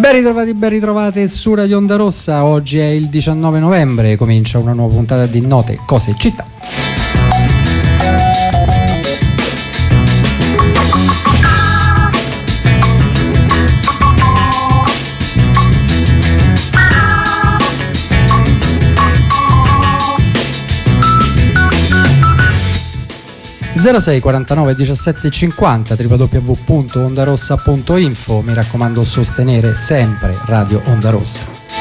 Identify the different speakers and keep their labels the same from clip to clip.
Speaker 1: Ben ritrovate su Radio Onda Rossa. Oggi è il 19 novembre, comincia una nuova puntata di Note, Cose e Città. ...06 49 17 50 www.ondarossa.info. Mi raccomando, sostenere sempre Radio Onda Rossa.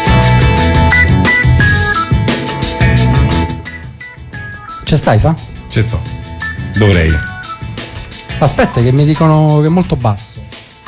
Speaker 1: Ci stai, fa?
Speaker 2: Ci sto. Dovrei.
Speaker 1: Aspetta che mi dicono che è molto basso.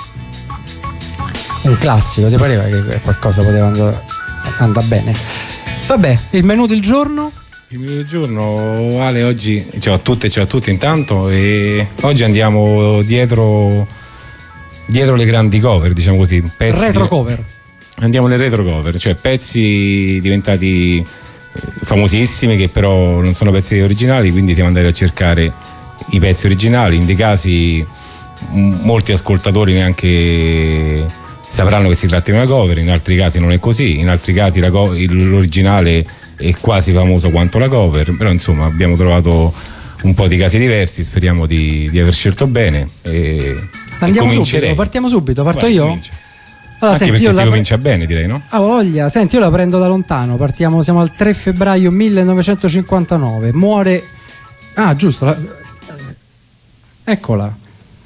Speaker 1: Un classico, ti pareva che qualcosa poteva andare bene? Vabbè, il menù del giorno?
Speaker 2: Il menù del giorno, Ale, oggi ciao a tutte e ciao a tutti intanto, e oggi andiamo dietro le grandi cover, diciamo così,
Speaker 1: retro cover.
Speaker 2: Andiamo nel retro cover, cioè pezzi diventati famosissimi che però non sono pezzi originali, quindi devo andare a cercare i pezzi originali. In dei casi molti ascoltatori neanche sapranno che si tratta di una cover, in altri casi non è così, in altri casi l'originale è quasi famoso quanto la cover, però insomma abbiamo trovato un po' di casi diversi, speriamo di aver scelto bene
Speaker 1: andiamo subito, partiamo subito, parto io?
Speaker 2: Comincia.
Speaker 1: Allora,
Speaker 2: anche
Speaker 1: senti,
Speaker 2: perché si comincia bene, direi, no?
Speaker 1: Ah, voglia, senti, io la prendo da lontano, siamo al 3 febbraio 1959, muore... Ah, giusto, eccola.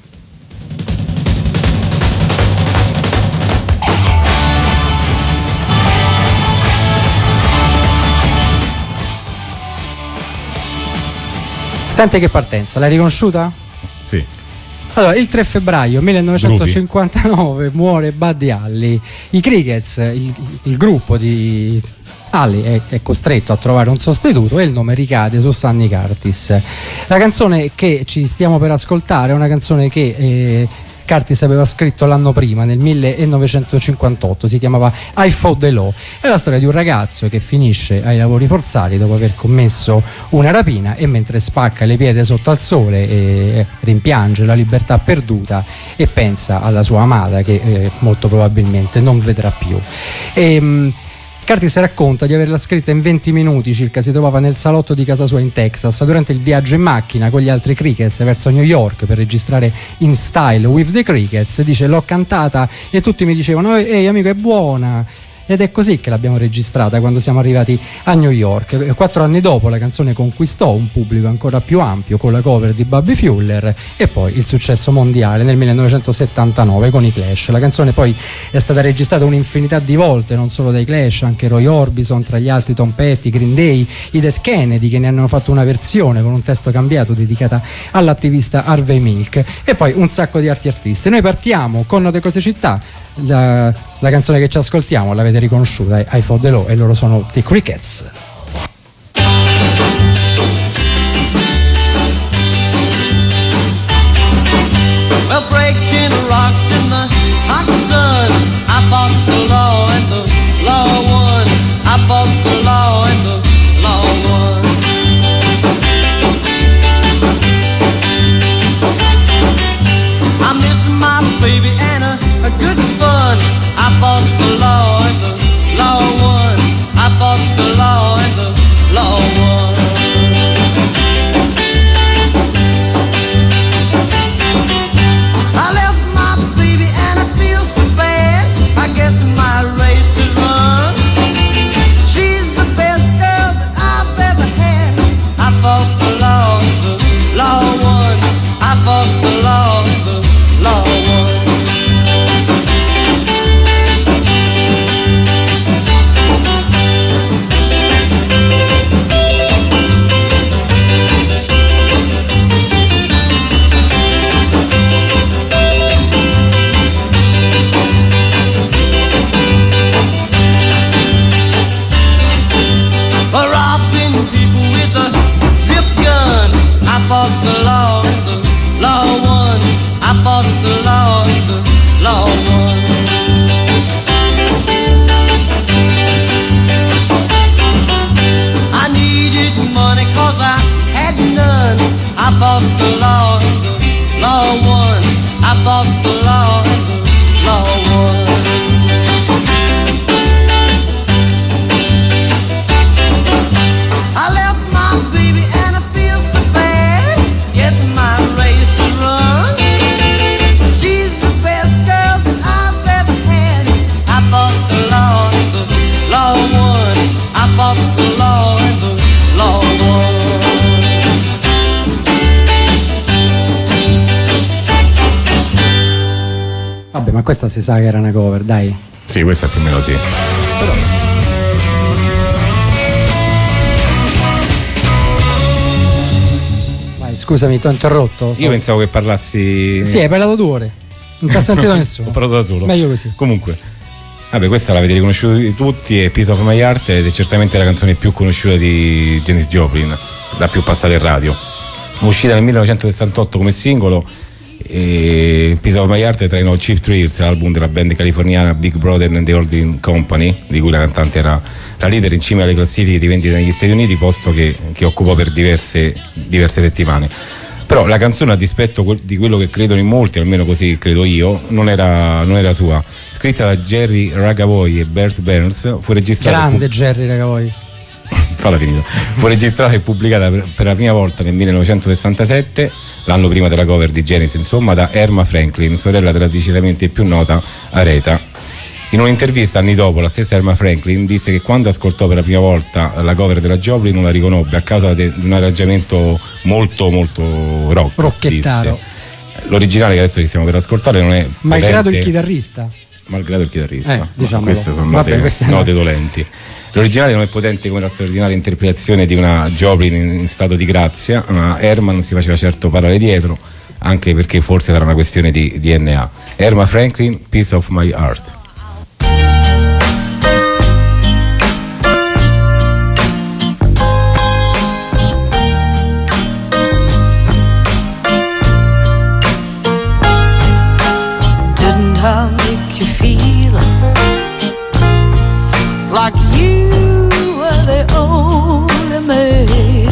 Speaker 1: Senti che partenza, l'hai riconosciuta?
Speaker 2: Sì.
Speaker 1: Allora, il 3 febbraio 1959 muore Buddy Holly. I Crickets, il gruppo di Holly è costretto a trovare un sostituto e il nome ricade su Sonny Curtis. La canzone che ci stiamo per ascoltare è una canzone che Curtis aveva scritto l'anno prima, nel 1958, si chiamava I Fought the Law. È la storia di un ragazzo che finisce ai lavori forzati dopo aver commesso una rapina e mentre spacca le pietre sotto al sole e rimpiange la libertà perduta e pensa alla sua amata che molto probabilmente non vedrà più. Curtis racconta di averla scritta in 20 minuti circa, si trovava nel salotto di casa sua in Texas durante il viaggio in macchina con gli altri Crickets verso New York per registrare In Style with the Crickets. Dice: l'ho cantata e tutti mi dicevano ehi amico, è buona. Ed è così che l'abbiamo registrata quando siamo arrivati a New York. 4 anni dopo la canzone conquistò un pubblico ancora più ampio con la cover di Bobby Fuller e poi il successo mondiale nel 1979 con i Clash. La canzone poi è stata registrata un'infinità di volte, non solo dai Clash, anche Roy Orbison, tra gli altri Tom Petty, Green Day, i Dead Kennedy che ne hanno fatto una versione con un testo cambiato dedicata all'attivista Harvey Milk e poi un sacco di altri artisti. Noi partiamo con Note Cose Città. La canzone che ci ascoltiamo l'avete riconosciuta, è I Fought the Law e loro sono The Crickets.
Speaker 3: Well, breaking rocks in the hot sun, I fought the law and the law won. I fought the law and the law won. I miss my baby and a good fun. I fought the law and the law won. I fought the law and the law won. I left my baby and I feel so bad. I guess my race is run. She's the best girl that I've ever had. I fought the law and the law won. I fought the law and the law won. Robbing people with a zip gun. I fought the law and the law won. I fought the law and the law won. I needed money 'cause I had none. I fought the law and the law won. I fought the law and the law won.
Speaker 1: ma questa si sa che era una cover, dai.
Speaker 2: Sì, questa più o meno sì. Però...
Speaker 1: Vai, scusami, ti ho interrotto.
Speaker 2: Io pensavo che parlassi...
Speaker 1: Sì, hai parlato 2 ore. Non ti ha sentito nessuno.
Speaker 2: Ho parlato da solo.
Speaker 1: Meglio così.
Speaker 2: Comunque, vabbè, questa l'avete riconosciuta tutti, è Piece of My Heart, ed è certamente la canzone più conosciuta di Janis Joplin, la più passata in radio. Uscita nel 1968 come singolo, e Piece of My Heart trainò Cheap Thrills, l'album della band californiana Big Brother and the Holding Company, di cui la cantante era la leader in cima alle classifiche di vendita negli Stati Uniti, posto che occupò per diverse settimane. Però la canzone, a dispetto di quello che credono in molti, almeno così credo io, non era sua. Scritta da Jerry Ragavoy e Bert Burns, fu registrata...
Speaker 1: Grande Jerry Ragavoy.
Speaker 2: Falla finita. Fu registrata e pubblicata per la prima volta nel 1967, l'anno prima della cover di Janis, insomma, da Erma Franklin, sorella della decisamente più nota Aretha. In un'intervista anni dopo, la stessa Erma Franklin disse che quando ascoltò per la prima volta la cover della Joplin non la riconobbe a causa di un arrangiamento molto molto
Speaker 1: rocchettaro.
Speaker 2: Disse. L'originale che adesso ci stiamo per ascoltare non è
Speaker 1: malgrado il chitarrista.
Speaker 2: Malgrado il chitarrista.
Speaker 1: Diciamo,
Speaker 2: queste sono note dolenti. L'originale non è potente come la straordinaria interpretazione di una Joplin in stato di grazia, ma Erma non si faceva certo parlare dietro, anche perché forse era una questione di DNA. Erma Franklin, Piece of My Heart.
Speaker 4: Like you were the only man.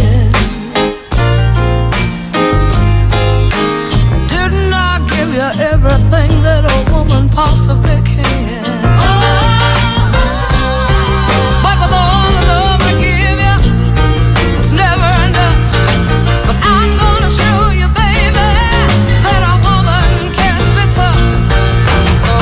Speaker 4: Didn't I give you everything that a woman possibly can? But with all the love I give you, it's never enough. But I'm gonna show you, baby, that a woman can be tough. So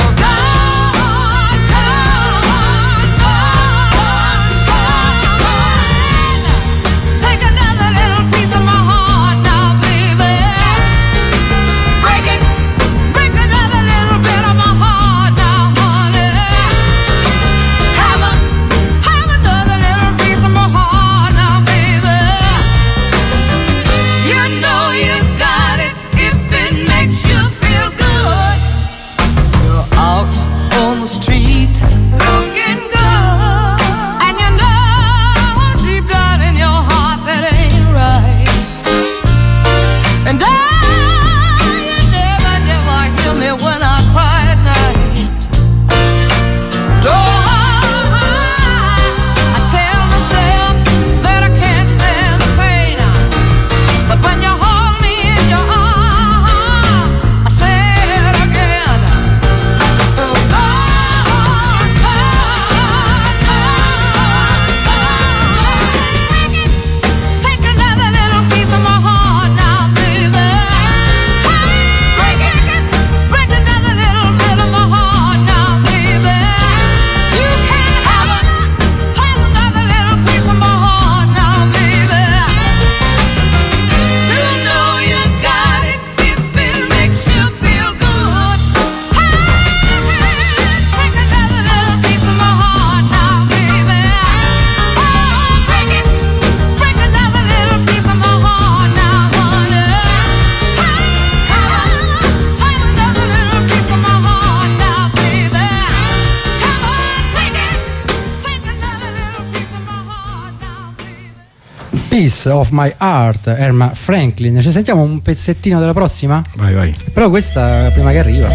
Speaker 1: Piece of My Heart, Erma Franklin. Ci sentiamo un pezzettino della prossima?
Speaker 2: Vai.
Speaker 1: Però questa prima che arriva.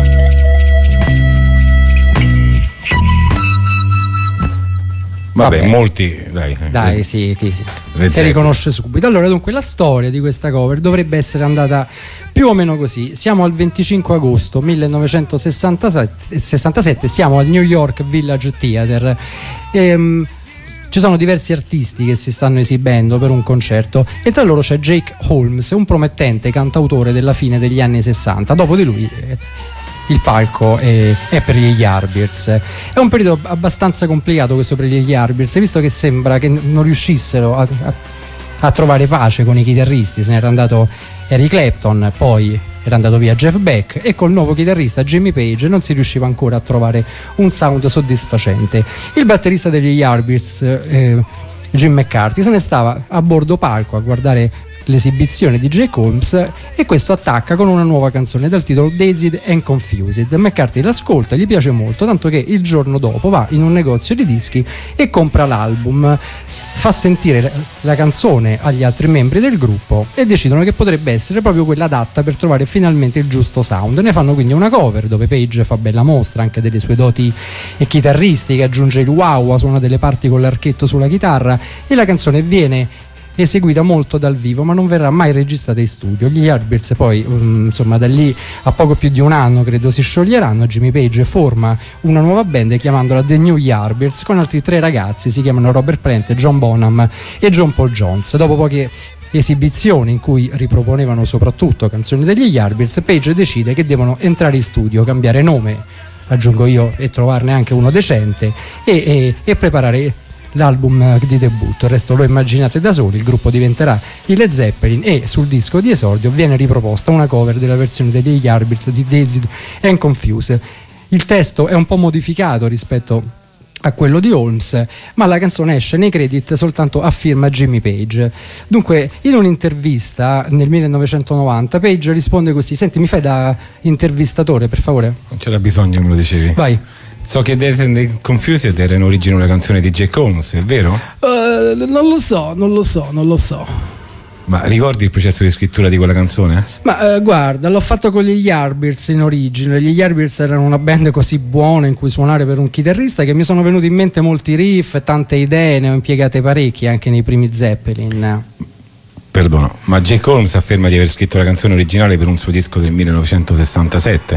Speaker 2: Vabbè, molti,
Speaker 1: dai, sì. Si riconosce subito. Allora, dunque, la storia di questa cover dovrebbe essere andata più o meno così. Siamo al 25 agosto 1967, siamo al New York Village Theatre. Ci sono diversi artisti che si stanno esibendo per un concerto e tra loro c'è Jake Holmes, un promettente cantautore della fine degli anni 60. Dopo di lui il palco è per gli Yardbirds. È un periodo abbastanza complicato questo per gli Yardbirds, visto che sembra che non riuscissero a trovare pace con i chitarristi. Se n'era andato Eric Clapton, poi era andato via Jeff Beck e col nuovo chitarrista Jimmy Page non si riusciva ancora a trovare un sound soddisfacente. Il batterista degli Yardbirds, Jim McCarthy, se ne stava a bordo palco a guardare l'esibizione di Jake Holmes e questo attacca con una nuova canzone dal titolo Dazed and Confused. McCarthy l'ascolta, gli piace molto, tanto che il giorno dopo va in un negozio di dischi e compra l'album, fa sentire la canzone agli altri membri del gruppo e decidono che potrebbe essere proprio quella adatta per trovare finalmente il giusto sound. Ne fanno quindi una cover dove Page fa bella mostra anche delle sue doti chitarristiche, aggiunge il wah-wah, suona delle parti con l'archetto sulla chitarra e la canzone viene eseguita molto dal vivo, ma non verrà mai registrata in studio. Gli Yardbirds poi insomma da lì a poco più di un anno credo si scioglieranno. Jimmy Page forma una nuova band chiamandola The New Yardbirds con altri 3 ragazzi, si chiamano Robert Plant, John Bonham e John Paul Jones. Dopo poche esibizioni in cui riproponevano soprattutto canzoni degli Yardbirds, Page decide che devono entrare in studio, cambiare nome, aggiungo io, e trovarne anche uno decente e preparare l'album di debutto. Il resto lo immaginate da soli, il gruppo diventerà i Led Zeppelin e sul disco di esordio viene riproposta una cover della versione degli Yardbirds di Dazed and Confused. Il testo è un po' modificato rispetto a quello di Holmes, ma la canzone esce nei credit soltanto a firma Jimmy Page. Dunque, in un'intervista nel 1990 Page risponde così: senti, mi fai da intervistatore per favore?
Speaker 2: Non c'era bisogno, me lo dicevi.
Speaker 1: Vai.
Speaker 2: So che Dazed and Confused era in origine una canzone di Jake Holmes, è vero?
Speaker 1: Non lo so.
Speaker 2: Ma ricordi il processo di scrittura di quella canzone?
Speaker 1: Ma guarda, l'ho fatto con gli Yardbirds in origine. Gli Yardbirds erano una band così buona in cui suonare per un chitarrista che mi sono venuti in mente molti riff, tante idee, ne ho impiegate parecchie anche nei primi Zeppelin.
Speaker 2: Perdono, ma Jake Holmes afferma di aver scritto la canzone originale per un suo disco del 1967?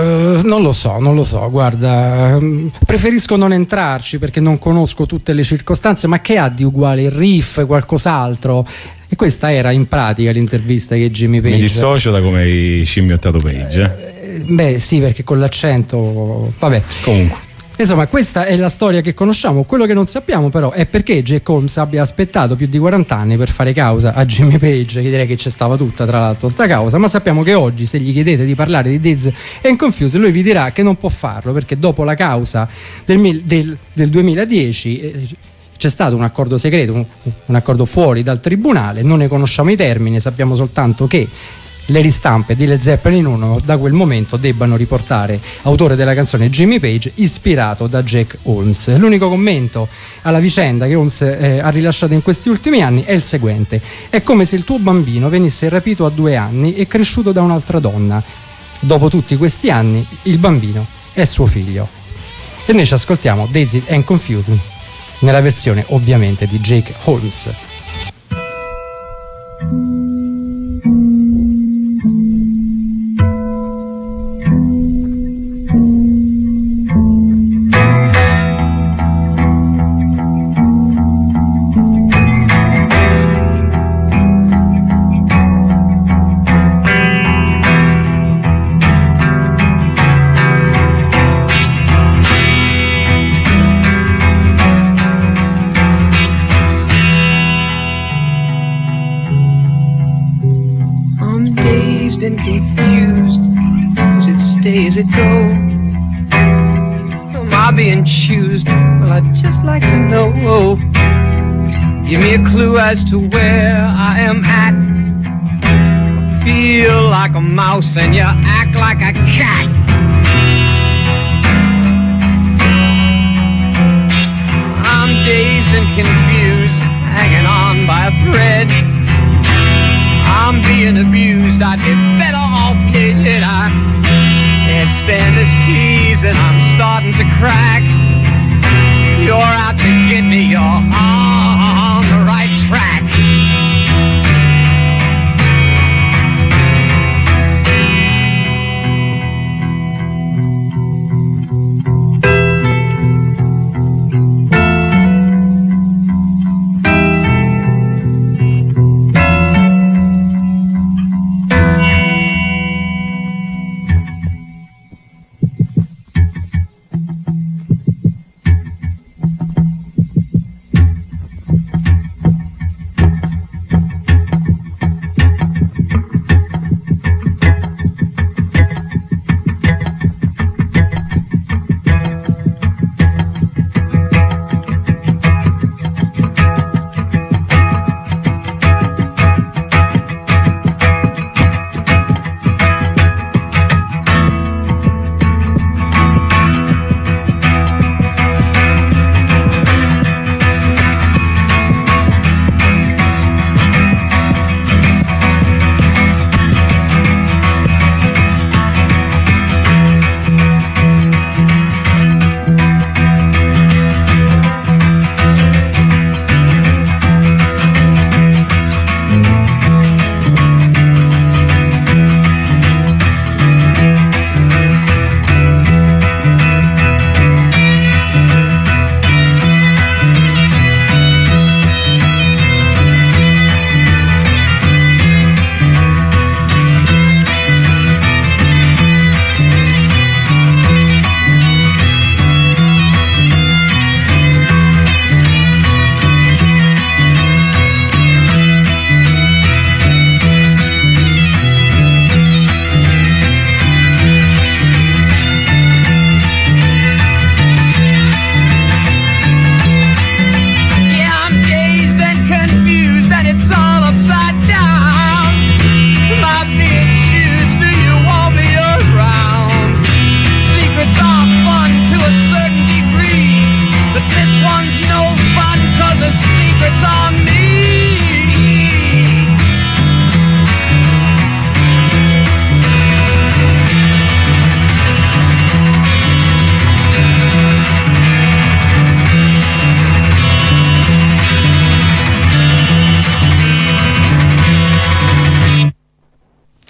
Speaker 1: Non lo so, guarda, preferisco non entrarci perché non conosco tutte le circostanze, ma che ha di uguale il riff, qualcos'altro? E questa era in pratica l'intervista che Jimmy Page...
Speaker 2: Mi dissocio da come hai scimmiottato Page.
Speaker 1: Beh sì, perché con l'accento... Vabbè.
Speaker 2: Comunque.
Speaker 1: Insomma, questa è la storia che conosciamo. Quello che non sappiamo però è perché Jake Holmes abbia aspettato più di 40 anni per fare causa a Jimmy Page, che direi che c'è stava tutta tra l'altro sta causa, ma sappiamo che oggi se gli chiedete di parlare di Dazed and Confused lui vi dirà che non può farlo perché dopo la causa del 2010 c'è stato un accordo segreto, un accordo fuori dal tribunale, non ne conosciamo i termini, sappiamo soltanto che le ristampe di Led Zeppelin 1 da quel momento debbano riportare autore della canzone Jimmy Page ispirato da Jake Holmes. L'unico commento alla vicenda che Holmes ha rilasciato in questi ultimi anni è il seguente: è come se il tuo bambino venisse rapito a 2 anni e cresciuto da un'altra donna. Dopo tutti questi anni il bambino è suo figlio. E noi ci ascoltiamo Dazed and Confused nella versione ovviamente di Jake Holmes.
Speaker 5: And confused as it stay, as it go. Am I being choosed? Well, I'd just like to know. Give me a clue as to where I am at. I feel like a mouse and you act like a cat. I'm dazed and confused, hanging on by a thread. I'm being abused, I'd be better off dead. I can't stand this tease and I'm starting to crack. You're out to get me, you're on the right track.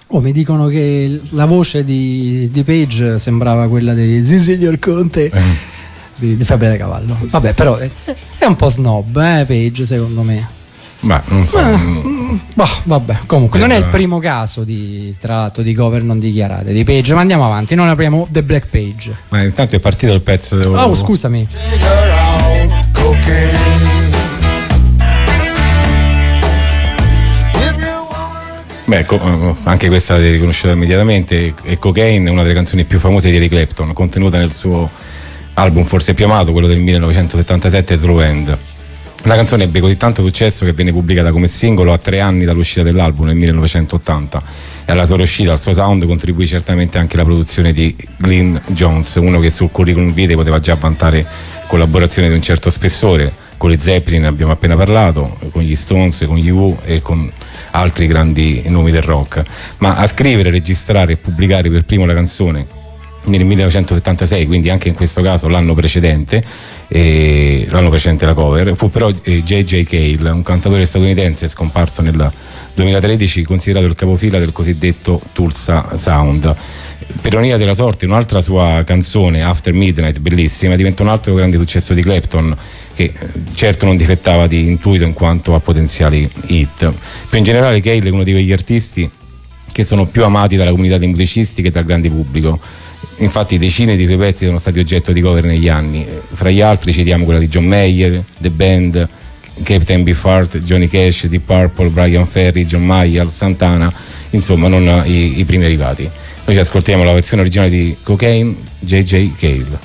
Speaker 1: Oh, mi dicono che la voce di Page sembrava quella di Sì signor Conte di Febbre da Cavallo. Vabbè, però è un po' snob, Page, secondo me.
Speaker 2: Ma non so.
Speaker 1: Vabbè, comunque non è il primo caso tra l'altro di cover non dichiarate di Page, ma andiamo avanti, non apriamo The Black Page.
Speaker 2: Ma intanto è partito il pezzo.
Speaker 1: Oh, scusami.
Speaker 2: Beh, anche questa l'avete riconosciuta immediatamente. E Cocaine è una delle canzoni più famose di Eric Clapton, contenuta nel suo album forse più amato, quello del 1977, Slow Hand. La canzone ebbe così tanto successo che venne pubblicata come singolo a 3 anni dall'uscita dell'album nel 1980, e alla sua uscita, al suo sound, contribuì certamente anche la produzione di Glyn Jones, uno che sul curriculum vitae poteva già vantare collaborazioni di un certo spessore. Con gli Zeppelin abbiamo appena parlato, con gli Stones, con gli Who e con altri grandi nomi del rock. Ma a scrivere, registrare e pubblicare per primo la canzone nel 1976, quindi anche in questo caso l'anno precedente la cover, fu però J.J. Cale, un cantatore statunitense scomparso nel 2013, considerato il capofila del cosiddetto Tulsa Sound. Per ironia della sorte, un'altra sua canzone, After Midnight, bellissima, diventò un altro grande successo di Clapton, che certo non difettava di intuito in quanto a potenziali hit. Più in generale Cale è uno di quegli artisti che sono più amati dalla comunità dei musicisti che dal grande pubblico. Infatti decine di suoi pezzi sono stati oggetto di cover negli anni. Fra gli altri citiamo quella di John Mayer, The Band, Captain Beefheart, Johnny Cash, Deep Purple, Brian Ferry, John Mayer, Santana, insomma non i primi arrivati. Noi ci ascoltiamo la versione originale di Cocaine, J.J. Cale.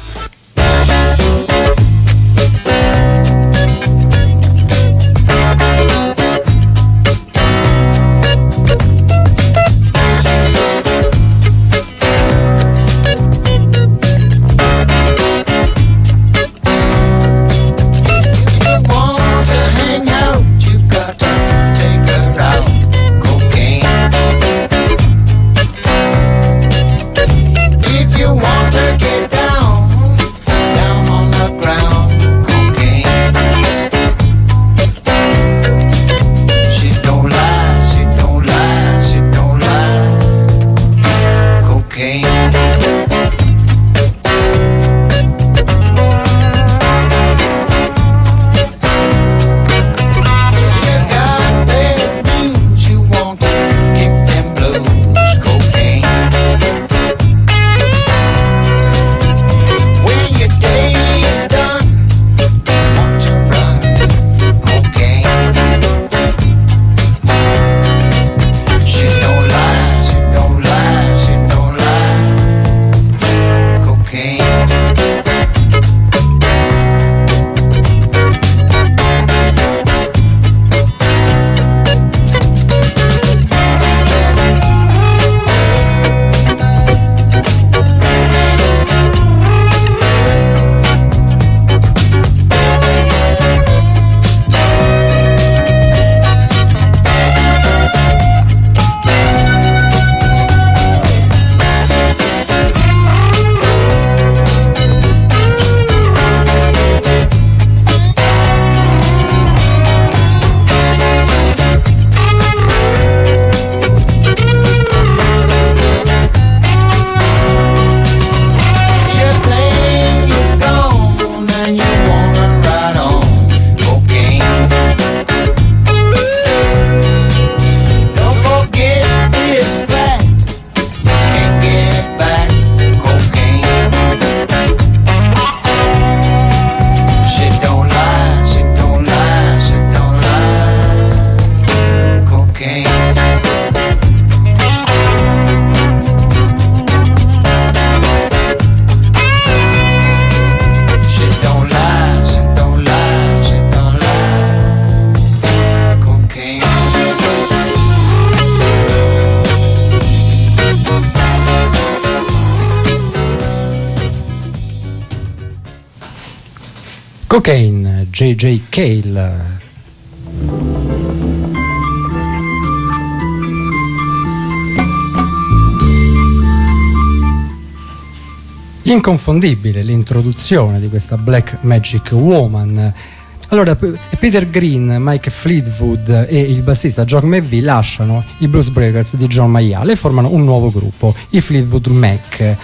Speaker 1: Cocaine, J.J. Cale. Inconfondibile l'introduzione di questa Black Magic Woman. Allora Peter Green, Mike Fleetwood e il bassista John McVie lasciano i Blues Breakers di John Mayall e formano un nuovo gruppo, i Fleetwood Mac.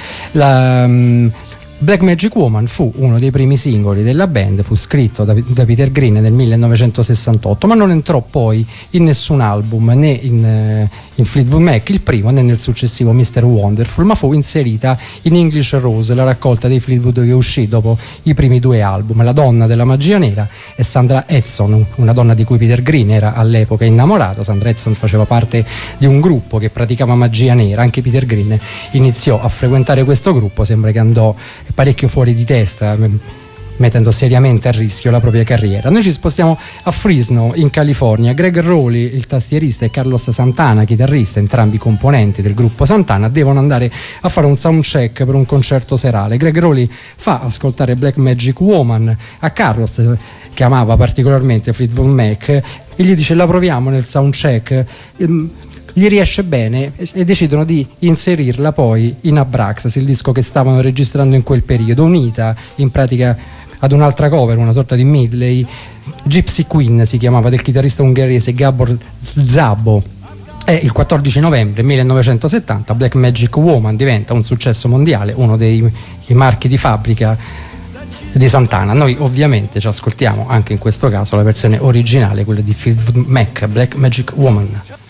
Speaker 1: Black Magic Woman fu uno dei primi singoli della band, fu scritto da Peter Green nel 1968, ma non entrò poi in nessun album, né in Fleetwood Mac il primo né nel successivo Mr. Wonderful, ma fu inserita in English Rose, la raccolta dei Fleetwood che uscì dopo i primi due album. La donna della magia nera è Sandra Edson, una donna di cui Peter Green era all'epoca innamorato. Sandra Edson faceva parte di un gruppo che praticava magia nera, anche Peter Green iniziò a frequentare questo gruppo, sembra che andò parecchio fuori di testa, mettendo seriamente a rischio la propria carriera. Noi ci spostiamo a Fresno, in California. Greg Rowley, il tastierista, e Carlos Santana, chitarrista, entrambi componenti del gruppo Santana, devono andare a fare un soundcheck per un concerto serale. Greg Rowley fa ascoltare Black Magic Woman a Carlos, che amava particolarmente Fleetwood Mac, e gli dice: la proviamo nel soundcheck. Gli riesce bene e decidono di inserirla poi in Abraxas, il disco che stavano registrando in quel periodo, unita in pratica ad un'altra cover, una sorta di medley. Gypsy Queen si chiamava, del chitarrista ungherese Gabor Szabo. E il 14 novembre 1970 Black Magic Woman diventa un successo mondiale, uno dei marchi di fabbrica di Santana. Noi ovviamente ci ascoltiamo anche in questo caso la versione originale, quella di Fleetwood Mac, Black Magic Woman.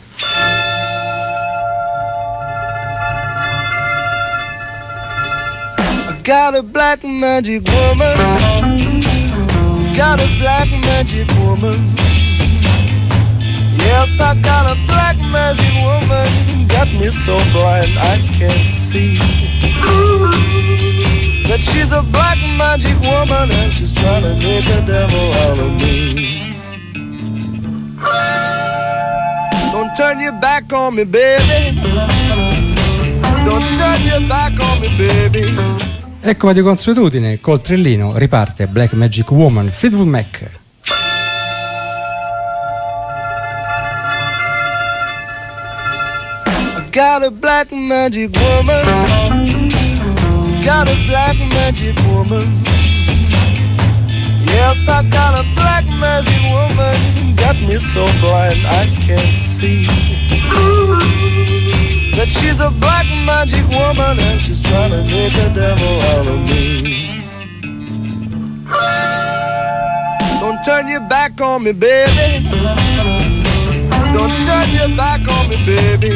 Speaker 3: Got a black magic woman. Got a black magic woman. Yes, I got a black magic woman. Got me so blind I can't see that she's a black magic woman and she's trying to make a devil out of me. Don't turn your back on me, baby. Don't turn your back on me, baby.
Speaker 1: E come di consuetudine, col trillino riparte Black Magic Woman, Fleetwood Mac.
Speaker 3: Got a black magic woman. Got a black magic woman. Yes, I got a black magic woman. Got me so blind I can't see that she's a black magic woman and she's trying to make a devil out of me. Don't turn your back on me, baby. Don't turn your back on me, baby.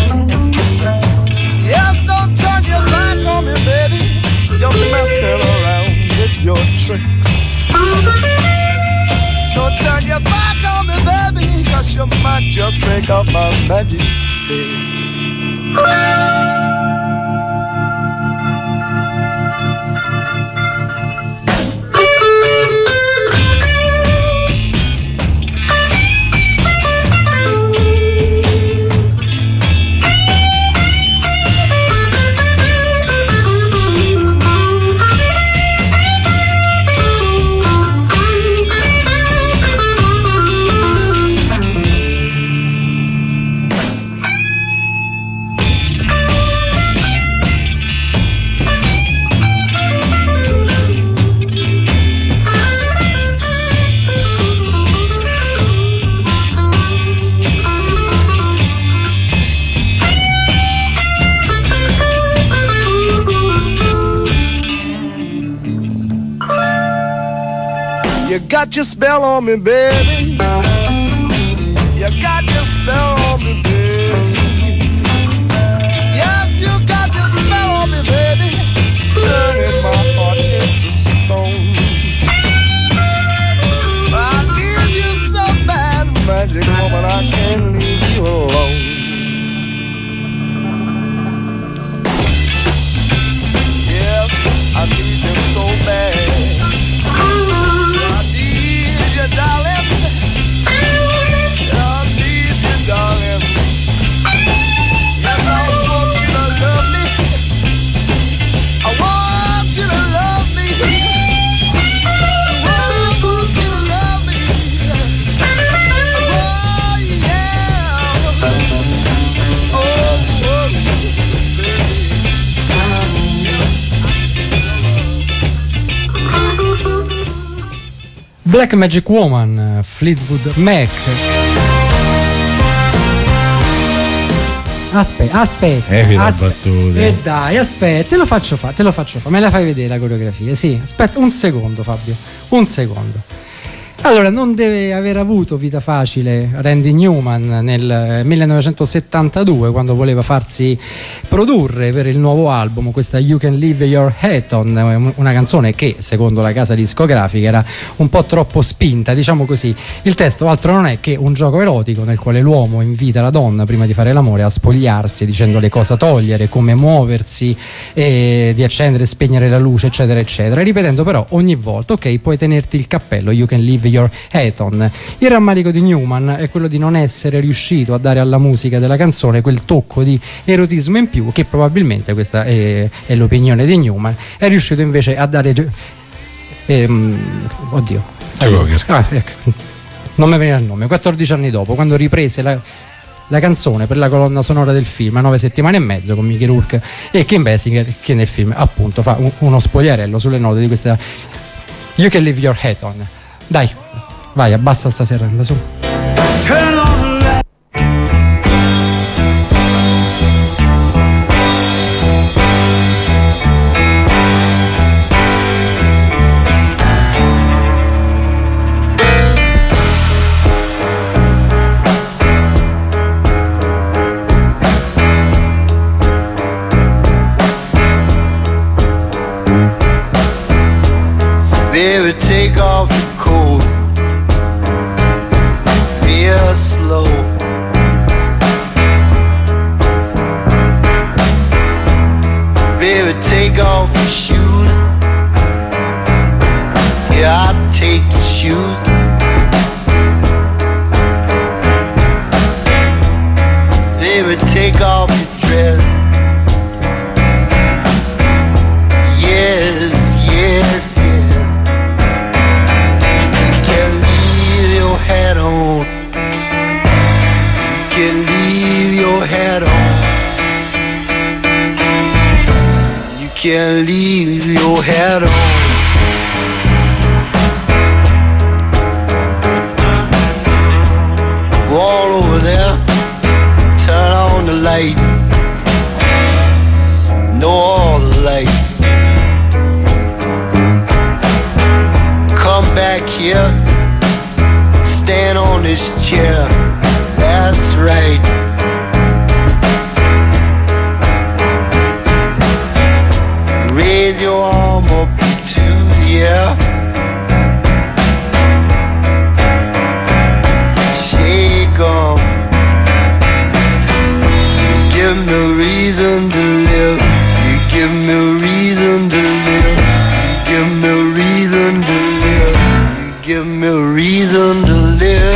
Speaker 3: Yes, don't turn your back on me, baby. You're messing around with your tricks. Don't turn your back on me, baby, 'cause you might just break up my magic stick. You got your spell on me, baby. You got your spell on me, baby. Yes, you got your spell on me, baby. Turning my heart into stone. I need you so bad, magic woman, I can't leave you alone. Yes, I need you so bad. Darling, I need you, darling.
Speaker 1: Black Magic Woman, Fleetwood Mac. Aspetta. Dai, aspetta, te lo faccio fare. Me la fai vedere la coreografia? Sì, aspetta un secondo, Fabio. Un secondo. Allora, non deve aver avuto vita facile Randy Newman nel 1972, quando voleva farsi produrre per il nuovo album questa You Can Leave Your Hat On, una canzone che secondo la casa discografica era un po' troppo spinta, diciamo così. Il testo altro non è che un gioco erotico nel quale l'uomo invita la donna prima di fare l'amore a spogliarsi, dicendole cosa togliere, come muoversi, di accendere e spegnere la luce, eccetera eccetera, ripetendo però ogni volta: ok, puoi tenerti il cappello, you can leave your hat on. Il rammarico di Newman è quello di non essere riuscito a dare alla musica della canzone quel tocco di erotismo in più che probabilmente, questa è l'opinione di Newman, è riuscito invece a dare oddio, ecco, non mi veniva il nome. 14 anni dopo, quando riprese la canzone per la colonna sonora del film a 9 settimane e mezzo con Mickey Rourke e Kim Basinger, che nel film appunto fa uno spogliarello sulle note di questa You Can Leave Your Hat On. Dai, vai, abbassa sta serranda, su.
Speaker 3: Baby, take off your coat real slow. Baby, take off your shoes. Yeah, I'll take your shoes. Baby, take off your dress. Yes, yes, yes. Hat on. You can leave your hat on. You can leave your hat on. Go all over there, turn on the light. Know all the lights. Come back here, stand on this chair, that's right. Raise your arm up to the air. Shake 'em. You give me a reason to live. You give me a reason to live. You give me a reason to live. Give me a reason to live.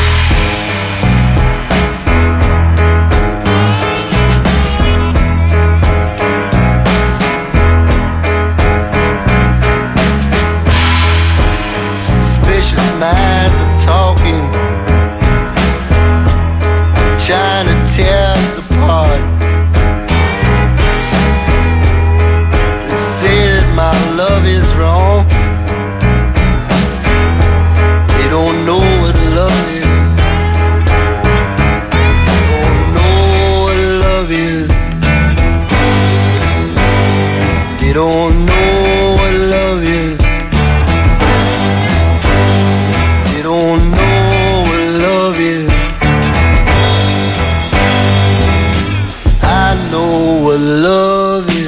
Speaker 3: Suspicious minds are talking, trying to tear us apart. They say that my love is wrong. Don't know what love is. Don't know what love is. They don't know what love is. They don't know what love is. I know what love is.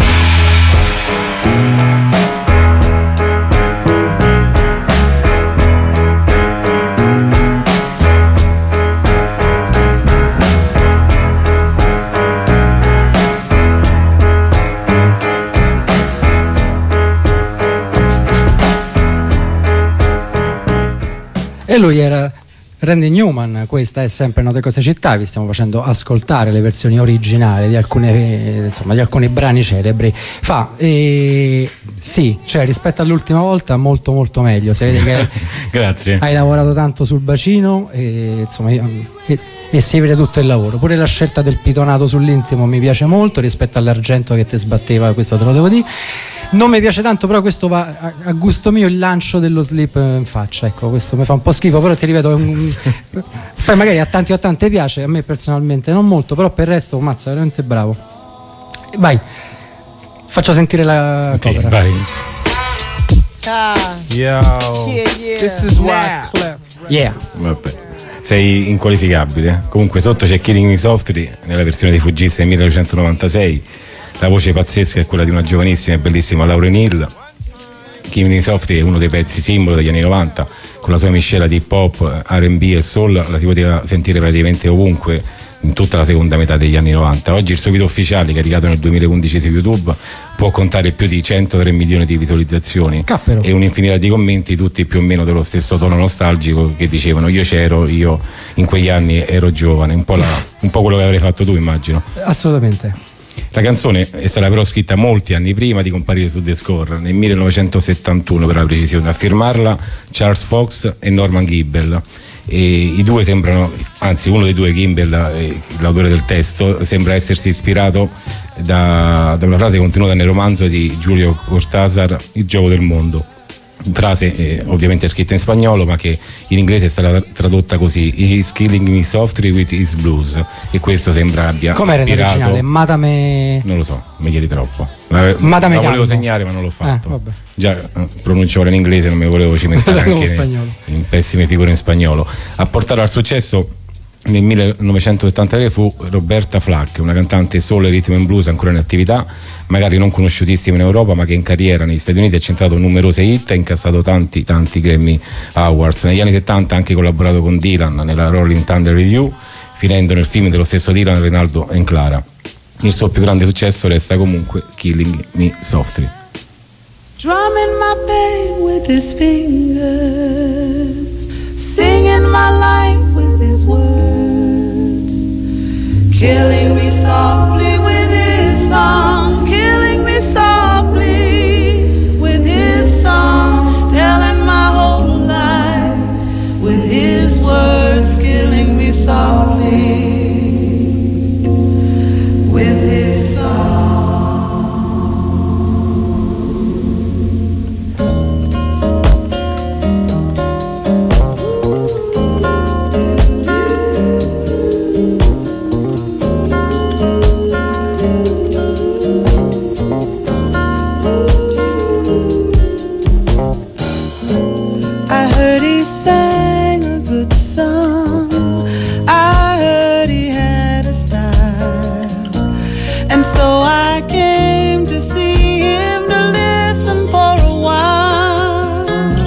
Speaker 1: E lui era Randy Newman. Questa è sempre Note Cose Città. Vi stiamo facendo ascoltare le versioni originali di alcuni brani celebri. Sì, cioè rispetto all'ultima volta molto molto meglio. Si vede che
Speaker 2: grazie.
Speaker 1: Hai lavorato tanto sul bacino e insomma e si vede tutto il lavoro. Pure la scelta del pitonato sull'intimo mi piace molto rispetto all'argento che ti sbatteva, questo te lo devo dire. Non mi piace tanto, però questo va a gusto mio, il lancio dello slip in faccia, ecco, questo mi fa un po' schifo, però ti ripeto poi magari a tanti o a tante piace, a me personalmente non molto, però per il resto mazza, veramente bravo. Vai, faccio sentire la
Speaker 2: Sì,
Speaker 1: cover.
Speaker 2: vai.
Speaker 6: This is why.
Speaker 1: Yeah.
Speaker 2: Vabbè. Sei inqualificabile. Comunque sotto c'è Killing Me Softly nella versione di Fugista del 1996. La voce pazzesca è quella di una giovanissima e bellissima Lauryn Hill. Killing Me Softly è uno dei pezzi simbolo degli anni 90, con la sua miscela di hip hop, R&B e soul la si poteva sentire praticamente ovunque in tutta la seconda metà degli anni 90. Oggi il suo video ufficiale, caricato nel 2011 su YouTube, può contare più di 103 milioni di visualizzazioni.
Speaker 1: Cappero.
Speaker 2: E un'infinità di commenti, tutti più o meno dello stesso tono nostalgico, che dicevano io c'ero, io in quegli anni ero giovane, un po' quello che avrei fatto tu, immagino.
Speaker 1: Assolutamente.
Speaker 2: La canzone è stata però scritta molti anni prima di comparire su The Score, nel 1971 per la precisione. A firmarla Charles Fox e Norman Gibbel. E i due sembrano, anzi uno dei due, Gimbel, l'autore del testo, sembra essersi ispirato da una frase contenuta nel romanzo di Julio Cortázar, Il gioco del mondo. Frase ovviamente scritta in spagnolo, ma che in inglese è stata tradotta così: He's killing me softly with his blues. E questo sembra abbia
Speaker 1: Com'era in
Speaker 2: ispirato.
Speaker 1: originale? Matame.
Speaker 2: Non lo so, mi chiedi troppo.
Speaker 1: Matame
Speaker 2: La volevo
Speaker 1: Calmo.
Speaker 2: segnare, ma non l'ho fatto.
Speaker 1: Vabbè.
Speaker 2: Già pronuncio ora in inglese, non mi volevo cimentare
Speaker 1: Lo
Speaker 2: anche
Speaker 1: spagnolo.
Speaker 2: in pessime figure in spagnolo. A portarlo al successo nel 1973 fu Roberta Flack, una cantante soul e rhythm and blues ancora in attività, magari non conosciutissima in Europa, ma che in carriera negli Stati Uniti ha centrato numerose hit e incassato tanti Grammy Awards. Negli anni 70 ha anche collaborato con Dylan nella Rolling Thunder Review, finendo nel film dello stesso Dylan, Renaldo e Clara. Il suo più grande successo resta comunque Killing Me Softly.
Speaker 7: Drumming my pain with his fingers, singing my life with his words, killing me softly with his song, killing me softly with his song, telling my whole life with his words, killing me softly with his song. Sang a good song. I heard he had a style, and so I came to see him to listen for a while.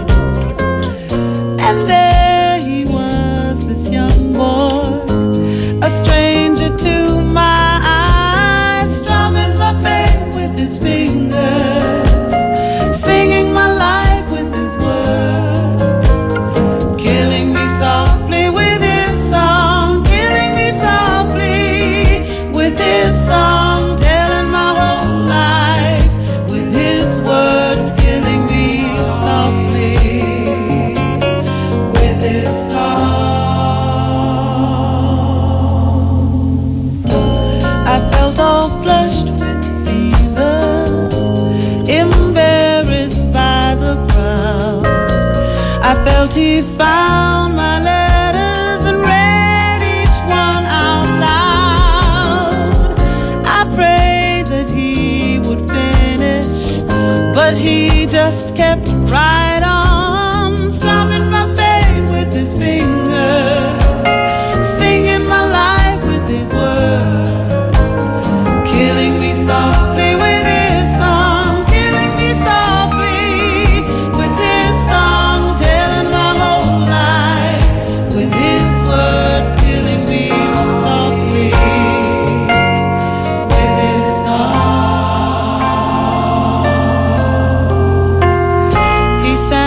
Speaker 7: And there he was, this young boy, a stranger to my eyes, strumming my pain with his fingers, singing my life with his words, killing me softly with his song, killing me softly with his song, telling my whole life with his words, killing me softly with his song. I felt all flushed with fever, embarrassed by the crowd. I felt he found my letters and read each one out loud. I prayed that he would finish, but he just kept right on, strumming my pain with his fingers, singing my life with his words, killing me softly with his song, killing me softly with his song, telling my whole life with his words, killing me softly with his song. He sang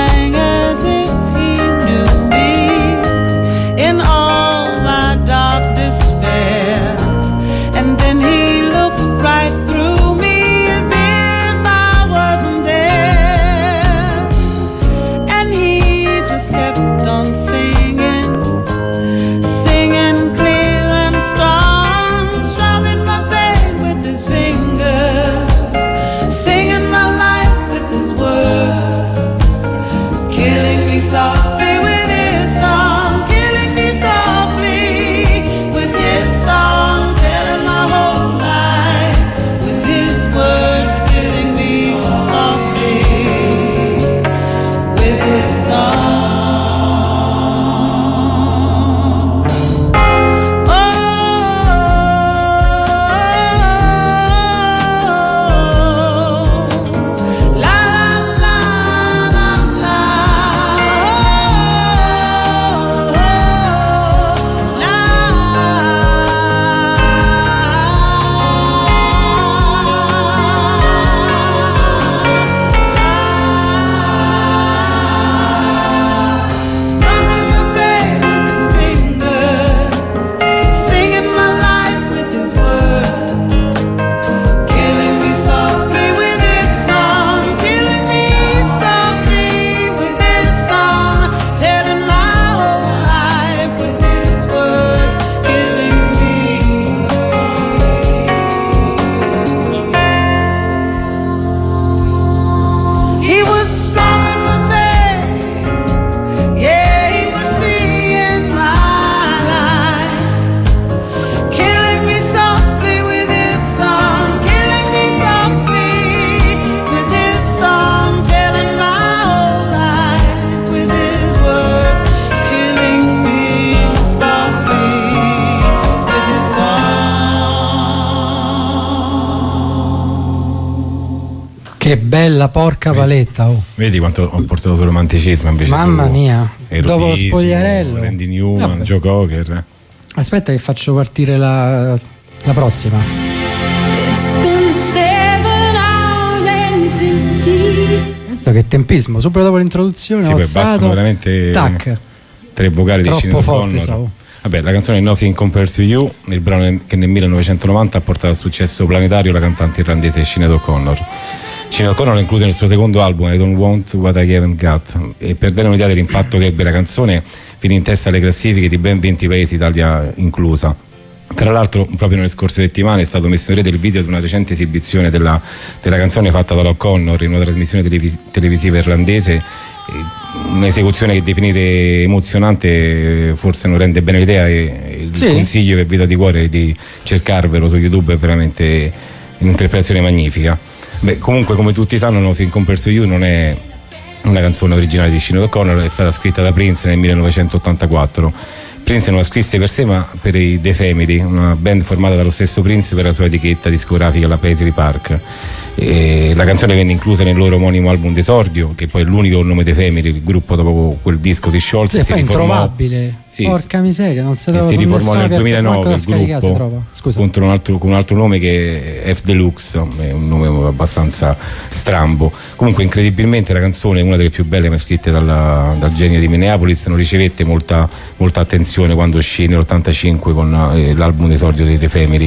Speaker 1: Che bella porca paletta, oh.
Speaker 2: Vedi quanto ho portato sul romanticismo invece.
Speaker 1: Mamma mia, dopo lo spogliarello.
Speaker 2: Randy Newman,
Speaker 1: Vabbè.
Speaker 2: Joe Cocker.
Speaker 1: Aspetta che faccio partire la prossima.
Speaker 4: It's been 7 hours and 50.
Speaker 1: Visto che tempismo, subito dopo l'introduzione
Speaker 2: Sì,
Speaker 1: ho
Speaker 2: poi bastano
Speaker 1: alzato,
Speaker 2: veramente
Speaker 1: tac,
Speaker 2: 3 vocali di
Speaker 1: troppo
Speaker 2: Sinead
Speaker 1: forte,
Speaker 2: O'Connor.
Speaker 1: so.
Speaker 2: Vabbè, la canzone è Nothing Compares to You, il brano che nel 1990 ha portato al successo planetario la cantante irlandese Sinead O'Connor. Sinead O'Connor include nel suo secondo album I Don't Want What I Haven't Got, e per dare un'idea dell'impatto che ebbe la canzone finì in testa alle classifiche di ben 20 paesi, Italia inclusa. Tra l'altro proprio nelle scorse settimane è stato messo in rete il video di una recente esibizione della canzone fatta da O'Connor in una trasmissione televisiva irlandese, un'esecuzione che definire emozionante forse non rende bene l'idea, e il consiglio che vi do di cuore è di cercarvelo su YouTube, è veramente un'interpretazione magnifica. Beh, comunque, come tutti sanno, Nothing Compares to You non è una canzone originale di Sinead O'Connor, è stata scritta da Prince nel 1984. Prince non la scrisse per sé ma per i The Family, una band formata dallo stesso Prince per la sua etichetta discografica, la Paisley Park. E la canzone venne inclusa nel loro omonimo album d'esordio, che poi è l'unico nome The Family. Il gruppo dopo quel disco si sciolse e si riformò.
Speaker 1: Introvabile.
Speaker 2: Sì,
Speaker 1: porca miseria, non si trova.
Speaker 2: Si riformò nel 2009 il
Speaker 1: gruppo
Speaker 2: con un altro nome che è F Deluxe, è un nome abbastanza strambo. Comunque incredibilmente la canzone è una delle più belle mai scritte dal genio di Minneapolis, non ricevette molta attenzione quando uscì nell'85 con l'album d'esordio dei The Family.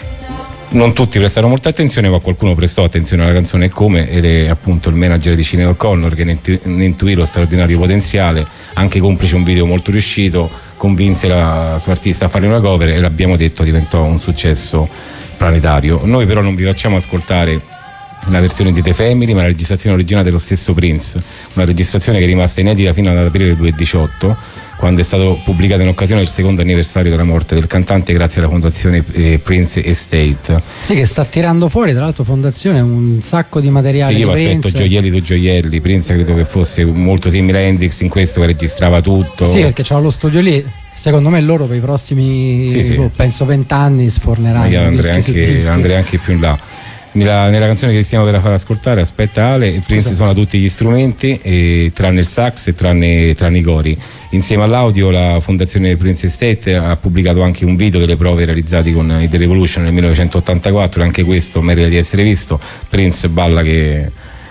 Speaker 2: Non tutti prestarono molta attenzione, ma qualcuno prestò attenzione alla canzone, e come, ed è appunto il manager di Sinead O'Connor, che ne intuì lo straordinario potenziale, anche complice un video molto riuscito, convinse la sua artista a fare una cover e, l'abbiamo detto, diventò un successo planetario. Noi però non vi facciamo ascoltare la versione di The Family, ma la registrazione originale dello stesso Prince, una registrazione che è rimasta inedita fino ad aprile 2018, quando è stato pubblicato in occasione del secondo anniversario della morte del cantante, grazie alla fondazione Prince Estate.
Speaker 1: Sì, che sta tirando fuori, tra l'altro, fondazione un sacco di materiale.
Speaker 2: Sì, io aspetto gioielli tu gioielli. Prince credo che fosse molto simile a Hendrix in questo, che registrava tutto.
Speaker 1: Sì, perché c'ha lo studio lì. Secondo me loro per i prossimi penso 20 anni sforneranno.
Speaker 2: Io andrei anche più in là. Nella canzone che stiamo per far ascoltare, Aspetta Ale, Prince suona tutti gli strumenti, tranne il sax e tranne i cori. Insieme all'audio la fondazione Prince Estate ha pubblicato anche un video delle prove realizzate con i The Revolution nel 1984, anche questo merita di essere visto. Prince balla che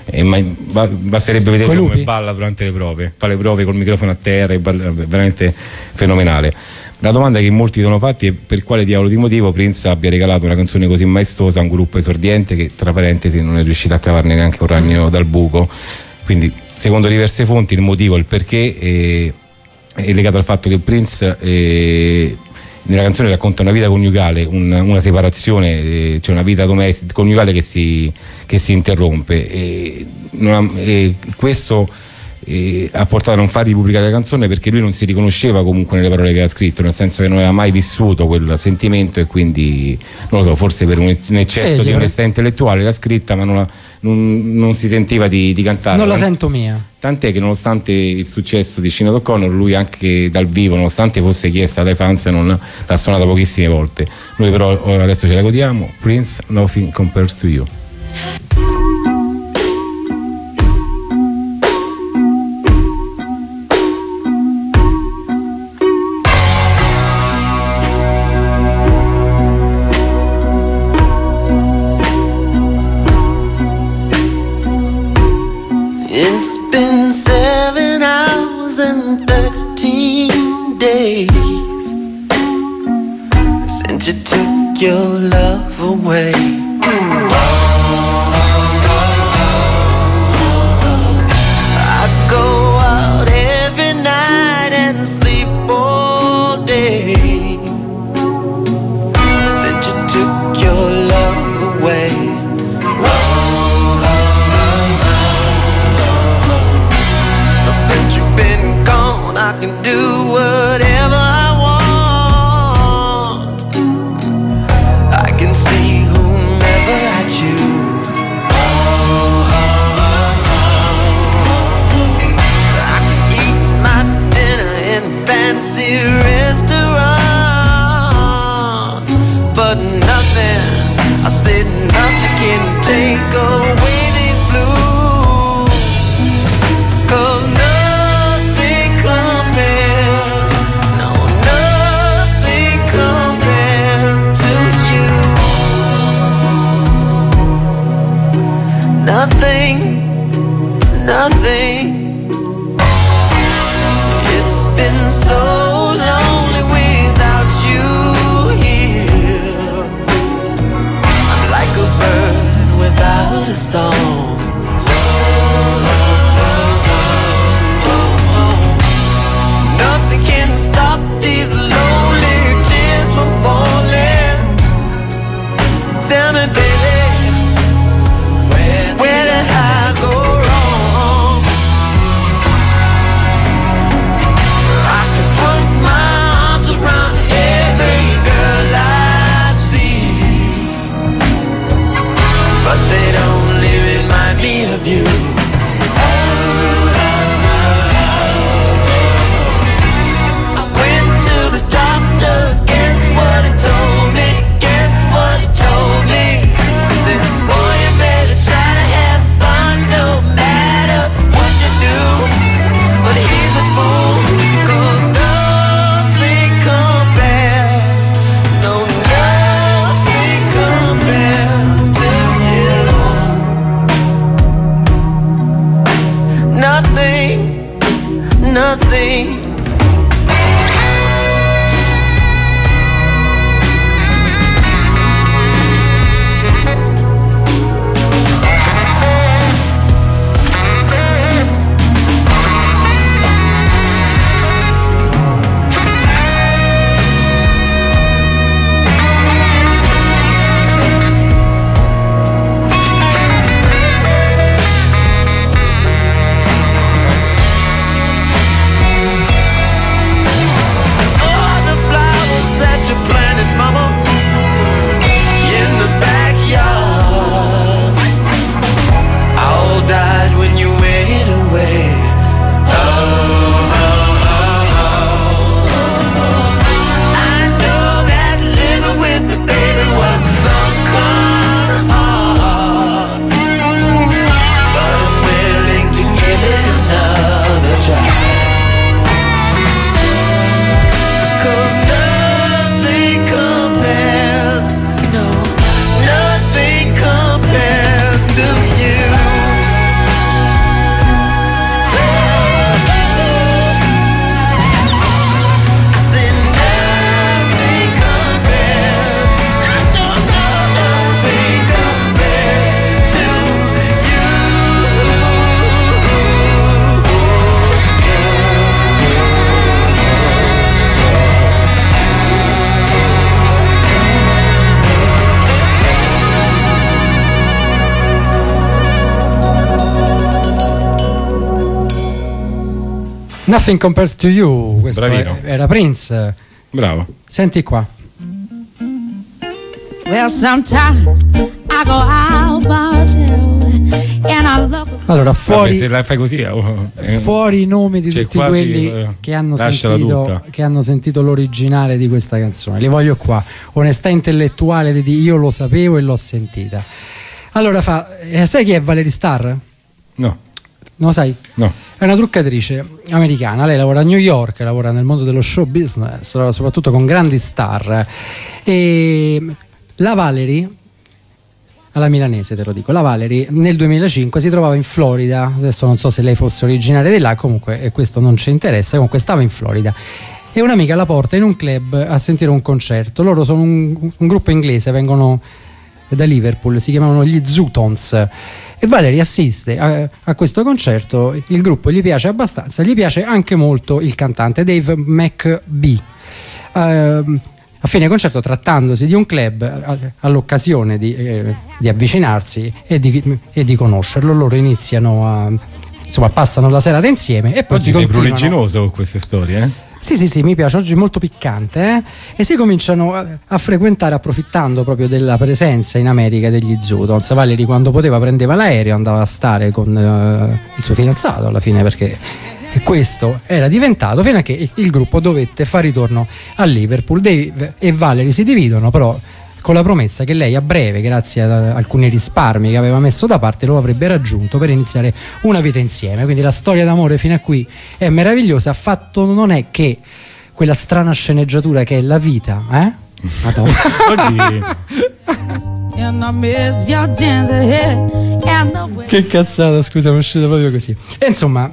Speaker 2: basterebbe vedere come balla durante le prove, fa le prove col microfono a terra, è veramente fenomenale. La domanda che molti sono fatti è per quale diavolo di motivo Prince abbia regalato una canzone così maestosa a un gruppo esordiente che, tra parentesi, non è riuscito a cavarne neanche un ragno dal buco. Quindi, secondo diverse fonti, il motivo, il perché è legato al fatto che Prince nella canzone racconta una vita coniugale, una separazione, cioè una vita domestica coniugale che si interrompe, e questo ha portato a non far ripubblicare la canzone perché lui non si riconosceva comunque nelle parole che aveva scritto, nel senso che non aveva mai vissuto quel sentimento, e quindi non lo so, forse per un eccesso di onestà intellettuale l'ha scritta, ma non si sentiva di cantarla.
Speaker 1: Non la sento mia.
Speaker 2: Tant'è che nonostante il successo di Sinead O'Connor, lui anche dal vivo, nonostante fosse chiesta dai fans, non l'ha suonata pochissime volte. Noi però adesso ce la godiamo. Prince, Nothing Compares to You.
Speaker 3: It's been 7 hours and 13 days since you took your love away. I go out every night and sleep all day since you took your love away. Since you've been gone, I can do whatever I want. I can see whomever I choose. I can eat my dinner in fancy restaurants, but nothing, I said nothing can take away these blues. nothing. It's been so lonely without you here. I'm like a bird without a song. Nothing can stop these lonely tears from falling. Tell me, baby, where did I go wrong? I can put my arms around every girl I see, but they don't really remind me of you. I went to the doctor, guess what he told me? Guess what he told me? He said, boy, you better try to have fun no matter what you do. But he's a fool, 'cause nothing compares. No, nothing compares to you. Nothing, nothing. All the flowers that you planted, mama, in the backyard, all died when you went away. I know that living with me, baby, was some kind of hard, but I'm willing to give it another try. 'Cause nothing compares, no, nothing compares to you. I said nothing compares, no, nothing compares to you.
Speaker 1: Nothing Compares to You, questo
Speaker 2: Bravino.
Speaker 1: era Prince.
Speaker 2: Bravo.
Speaker 1: Senti qua.
Speaker 7: Well, sometimes I go out by myself and I look.
Speaker 1: Allora,
Speaker 2: Vabbè,
Speaker 1: fuori,
Speaker 2: se la fai così
Speaker 1: fuori i nomi di
Speaker 2: Cioè,
Speaker 1: tutti
Speaker 2: quasi,
Speaker 1: quelli che hanno,
Speaker 2: lasciala tutta.
Speaker 1: che hanno sentito l'originale di questa canzone. Li voglio qua. Onestà intellettuale di io lo sapevo e l'ho sentita. Allora sai chi è Valerie Starr?
Speaker 2: No,
Speaker 1: Non lo sai?
Speaker 2: no.
Speaker 1: È una truccatrice americana, lei lavora a New York, lavora nel mondo dello show business, lavora soprattutto con grandi star. E la Valerie, alla milanese te lo dico, la Valerie nel 2005 si trovava in Florida, adesso non so se lei fosse originaria di là, comunque e questo non ci interessa, comunque stava in Florida. E un'amica la porta in un club a sentire un concerto. Loro sono un gruppo inglese, vengono da Liverpool, si chiamano gli Zootons. E Valerie assiste a questo concerto, il gruppo gli piace abbastanza, gli piace anche molto il cantante Dave McBee. A fine concerto, trattandosi di un club, all'occasione di avvicinarsi e di conoscerlo, loro iniziano insomma, passano la serata insieme e poi
Speaker 2: Oggi
Speaker 1: si
Speaker 2: sei
Speaker 1: continuano.
Speaker 2: pruriginoso con queste storie, eh?
Speaker 1: Sì, mi piace, oggi è molto piccante, e si cominciano a frequentare approfittando proprio della presenza in America degli Zootons. Valerie, quando poteva, prendeva l'aereo, andava a stare con il suo fidanzato alla fine, perché questo era diventato, fino a che il gruppo dovette fare ritorno a Liverpool. Dave e Valerie si dividono, però con la promessa che lei a breve, grazie ad alcuni risparmi che aveva messo da parte, lo avrebbe raggiunto per iniziare una vita insieme. Quindi la storia d'amore fino a qui è meravigliosa. Fatto non è che quella strana sceneggiatura che è la vita, Madonna.
Speaker 2: Oggi
Speaker 7: In and I miss your ginger hair. And the way
Speaker 1: Che cazzata, scusa, mi è uscito proprio così. E insomma,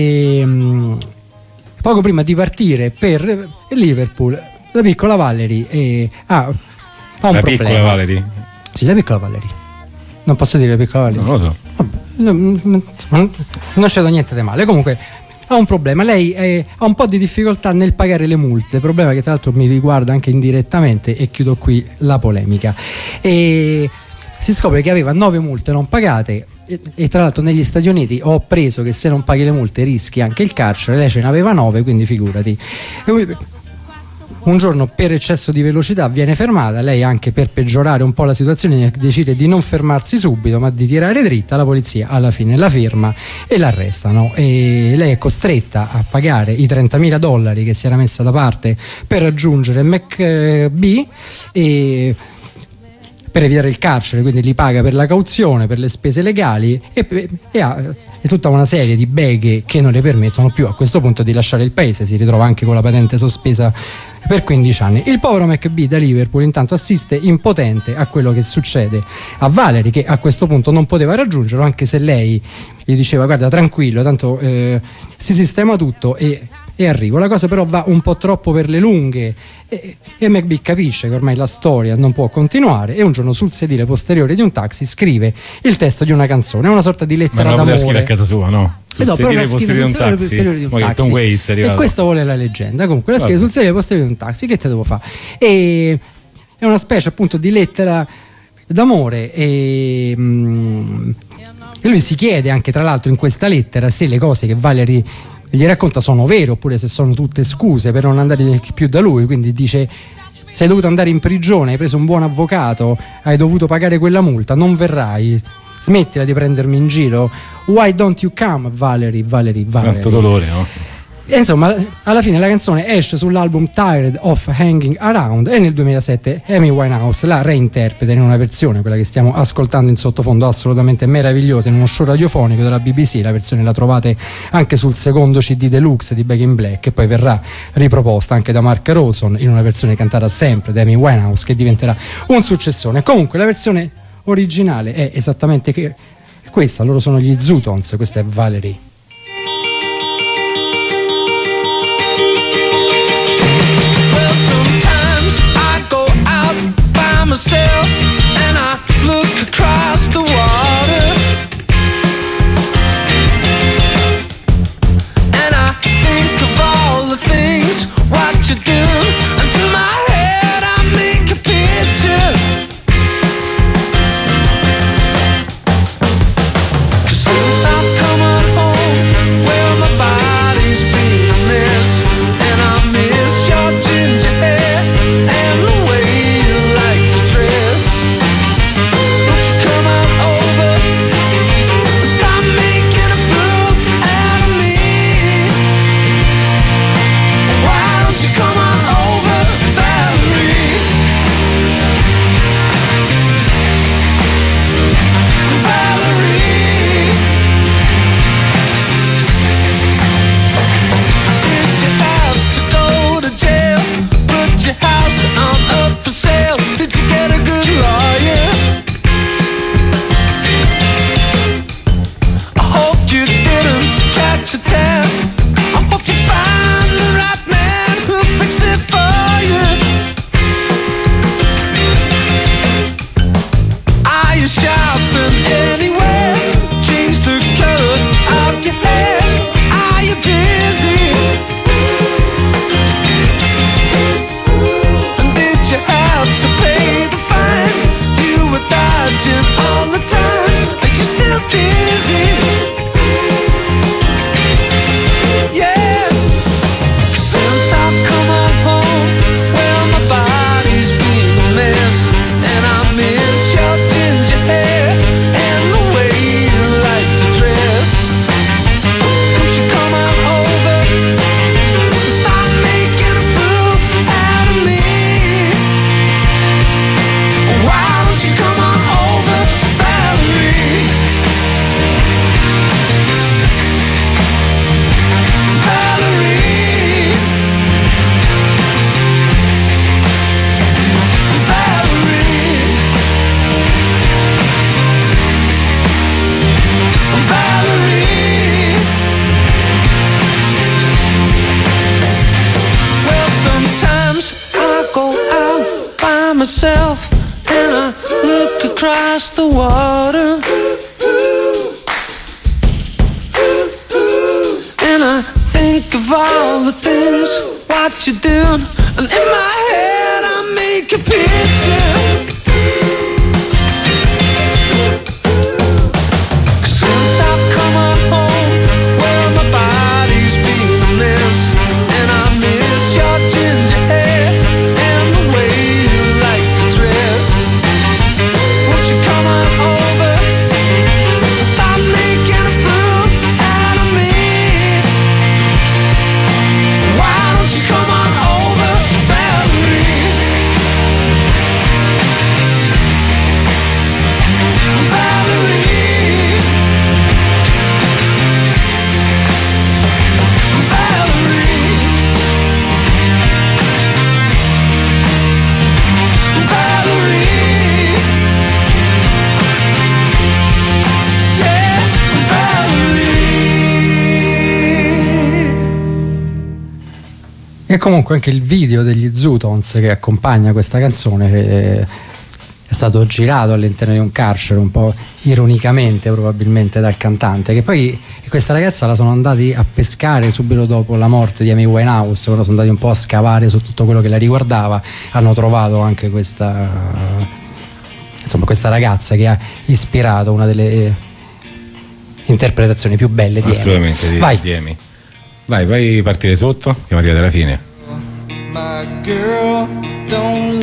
Speaker 1: poco prima di partire per Liverpool, la piccola Valerie ha un
Speaker 2: La
Speaker 1: problema.
Speaker 2: piccola Valerie?
Speaker 1: Sì, la piccola Valerie. Non posso dire la piccola Valerie?
Speaker 2: Non lo so.
Speaker 1: Vabbè, non c'è niente di male. Comunque ha un problema. Lei ha un po' di difficoltà nel pagare le multe, problema che tra l'altro mi riguarda anche indirettamente, e chiudo qui la polemica. E si scopre che aveva 9 multe non pagate e tra l'altro negli Stati Uniti ho appreso che se non paghi le multe rischi anche il carcere. Lei ce ne aveva 9, quindi figurati. Un giorno per eccesso di velocità viene fermata, lei anche per peggiorare un po' la situazione decide di non fermarsi subito ma di tirare dritta. La polizia alla fine la ferma e l'arrestano e lei è costretta a pagare i $30.000 che si era messa da parte per raggiungere McBee e per evitare il carcere, quindi li paga per la cauzione, per le spese legali e ha tutta una serie di beghe che non le permettono più a questo punto di lasciare il paese. Si ritrova anche con la patente sospesa per 15 anni. Il povero McBee da Liverpool intanto assiste impotente a quello che succede a Valerie, che a questo punto non poteva raggiungerlo, anche se lei gli diceva guarda tranquillo, tanto si sistema tutto e arrivo. La cosa però va un po' troppo per le lunghe e McBee capisce che ormai la storia non può continuare e un giorno sul sedile posteriore di un taxi scrive il testo di una canzone, una sorta di lettera
Speaker 2: Ma non
Speaker 1: d'amore.
Speaker 2: poteva scrivere a casa sua, no? Sul sedile posteriore di un taxi. Tom Waits è arrivato.
Speaker 1: E questa vuole la leggenda. Comunque la scrive sul sedile posteriore di un taxi, che te devo fare? E è una specie appunto di lettera d'amore e lui si chiede anche tra l'altro in questa lettera se le cose che Valerie gli racconta sono vere oppure se sono tutte scuse per non andare più da lui. Quindi dice: sei dovuto andare in prigione, hai preso un buon avvocato, hai dovuto pagare quella multa, non verrai, smettila di prendermi in giro, why don't you come Valerie.
Speaker 2: Tanto dolore, no?
Speaker 1: E insomma alla fine la canzone esce sull'album Tired of Hanging Around e nel 2007 Amy Winehouse la reinterpreta in una versione, quella che stiamo ascoltando in sottofondo, assolutamente meravigliosa, in uno show radiofonico della BBC. La versione la trovate anche sul secondo CD deluxe di Back in Black e poi verrà riproposta anche da Mark Ronson in una versione cantata sempre da Amy Winehouse che diventerà un successone. Comunque la versione originale è esattamente questa, loro sono gli Zootons, questa è Valerie.
Speaker 3: Myself and I look across the water and I think of all the things what you do, and in my head I make a picture, 'cause since I've come home where my body's been a mess, and I miss your ginger hair and the way you like to dress.
Speaker 8: across the water. And I think of all the things what you're doing, and in my head I make a picture. Since I've come on home, well my body's been a mess, and I miss your ginger hair and the way you like to dress. Won't you come on over and stop making a fool out of me? Why don't you come on over, Valerie? Valerie,
Speaker 1: E comunque anche il video degli Zutons che accompagna questa canzone è stato girato all'interno di un carcere, un po' ironicamente probabilmente dal cantante, che poi questa ragazza la sono andati a pescare subito dopo la morte di Amy Winehouse, loro sono andati un po' a scavare su tutto quello che la riguardava, hanno trovato anche questa ragazza che ha ispirato una delle interpretazioni più belle di
Speaker 2: assolutamente
Speaker 1: Amy.
Speaker 2: di Amy. Vai partire sotto, siamo arrivati alla fine.
Speaker 8: my girl, don't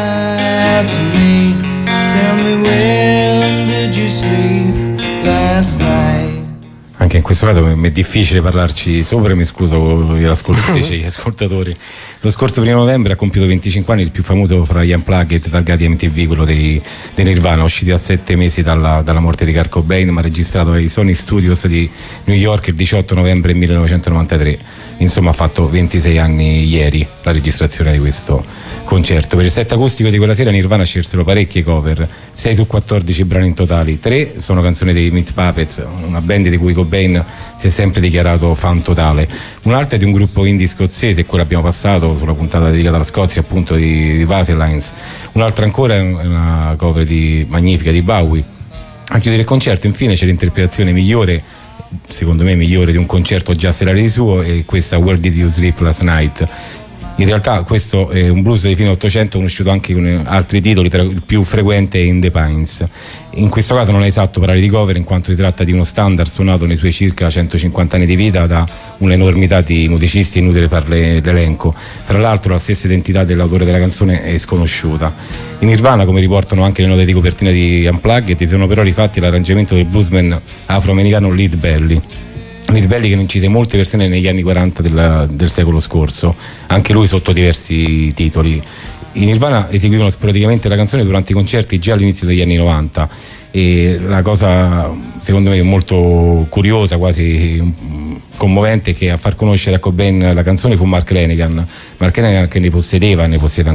Speaker 8: lie to me. Tell me when did you sleep last night?
Speaker 2: Anche in questo caso mi è difficile parlarci sopra e mi escludo gli ascoltatori. Lo scorso 1 novembre ha compiuto 25 anni il più famoso fra gli Unplugged targati MTV, quello dei Nirvana, usciti a 7 mesi dalla morte di Kurt Cobain, ma registrato ai Sony Studios di New York il 18 novembre 1993. Insomma, ha fatto 26 anni ieri la registrazione di questo concerto. Per il set acustico di quella sera Nirvana scelsero parecchie cover, 6 su 14 brani in totali, 3 sono canzoni dei Meat Puppets, una band di cui Cobain si è sempre dichiarato fan totale. Un'altra è di un gruppo indie scozzese, quello abbiamo passato sulla puntata dedicata alla Scozia, appunto di Vaselines. Un'altra ancora è una cover magnifica di Bowie. A chiudere il concerto infine c'è l'interpretazione migliore, secondo me migliore, di un concerto già serale di suo, e questa Where Did You Sleep Last Night. In realtà questo è un blues di fine 800 conosciuto anche con altri titoli, tra il più frequente è In the Pines. In questo caso non è esatto parlare di cover, in quanto si tratta di uno standard suonato nei suoi circa 150 anni di vita da un'enormità di musicisti, è inutile farle l'elenco. Tra l'altro la stessa identità dell'autore della canzone è sconosciuta. In Nirvana, come riportano anche le note di copertina di Unplugged, si sono però rifatti l'arrangiamento del bluesman afroamericano Lead Belly, che ne incise molte versioni negli anni 40 del secolo scorso, anche lui sotto diversi titoli. I Nirvana eseguivano sporadicamente la canzone durante i concerti già all'inizio degli anni 90, e la cosa secondo me molto curiosa, quasi commovente, è che a far conoscere a Cobain la canzone fu Mark Lanegan che ne possedeva, la possiede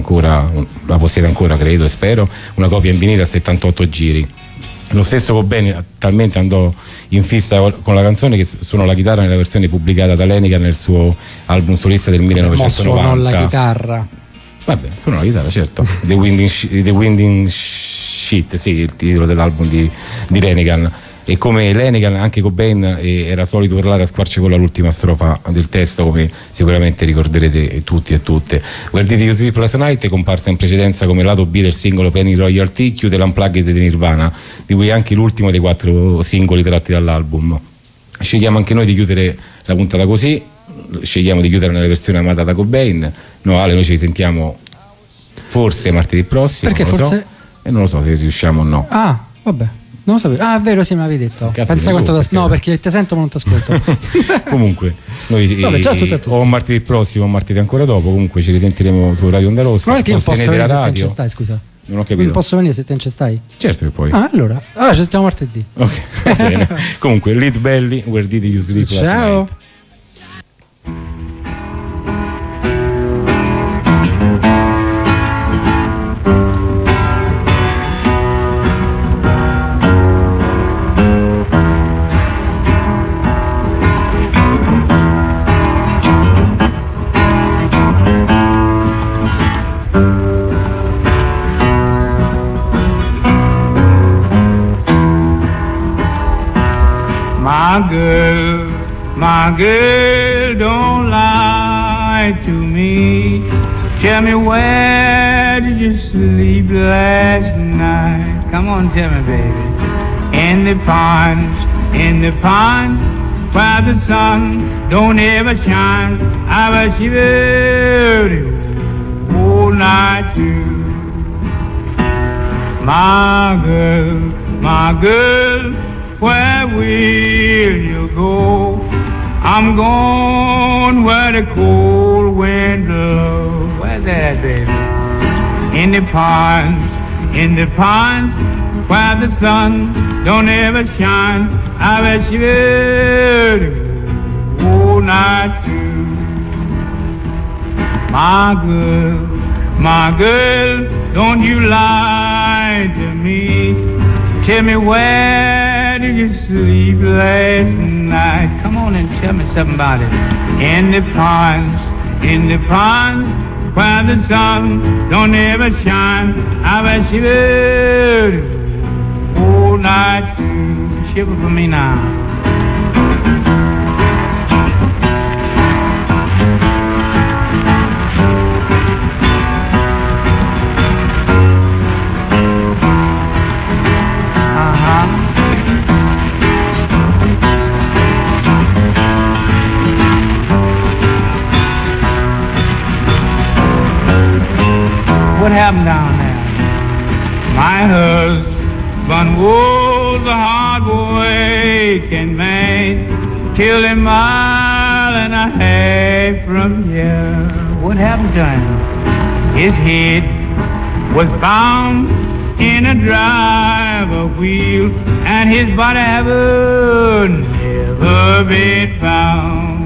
Speaker 2: ancora credo e spero, una copia in vinile a 78 giri. Lo stesso Cobain talmente andò in fissa con la canzone che suonò la chitarra nella versione pubblicata da Lanegan nel suo album solista del 1990.
Speaker 1: Suonò la chitarra.
Speaker 2: Vabbè, suonò la chitarra, certo. The Winding Sheet, sì, il titolo dell'album di Lanegan. E come Lanegan, anche Cobain era solito urlare a squarciagola l'ultima strofa del testo, come sicuramente ricorderete tutti e tutte. Where Did You Sleep Last Night, comparsa in precedenza come lato B del singolo Penny Royalty, chiude l'Unplugged di Nirvana, di cui è anche l'ultimo dei 4 singoli tratti dall'album. Scegliamo anche noi di chiudere la puntata così, scegliamo di chiudere nella versione amata da Cobain. No, Ale, noi ci risentiamo forse martedì prossimo.
Speaker 1: Perché
Speaker 2: non lo
Speaker 1: forse?
Speaker 2: So, e non lo so se riusciamo o no.
Speaker 1: Ah, vabbè. Non lo sapevo. Ah, è vero, sì, me l'avevi detto. Pensa quanto no, perché ti sento ma non ti ascolto.
Speaker 2: Comunque, noi
Speaker 1: vabbè, ciao a tutti e a tutti.
Speaker 2: O martedì prossimo o martedì ancora dopo, comunque ci risentiremo su Radio Onda Rossa.
Speaker 1: Non è che io posso venire
Speaker 2: la
Speaker 1: se te
Speaker 2: radio.
Speaker 1: non ci stai, scusa.
Speaker 2: Non ho capito.
Speaker 1: Non posso venire se te non ci stai?
Speaker 2: Certo che puoi.
Speaker 1: Ah, allora ci stiamo martedì.
Speaker 2: Ok, va bene. Comunque, Lead Belly, Where Did You Sleep Last Night?
Speaker 1: Ciao.
Speaker 9: my girl, don't lie to me. Tell me, where did you sleep last night? Come on, tell me, baby. In the pond, where the sun don't ever shine. I was shivering all night too. My girl, where will you go? I'm going where the cold wind blows. Where's that, baby? In the ponds, where the sun don't ever shine. I bet you will all night too. My girl, don't you lie to me. Tell me, where did you sleep last night? Come on and tell me something about it. In the ponds, where the sun don't ever shine. I bet you will all night too. Shiver for me now. What happened down there? My husband was a hard-working man, killed a mile and a half from here. What happened to him? His head was bound in a driver wheel, and his body ever never been found.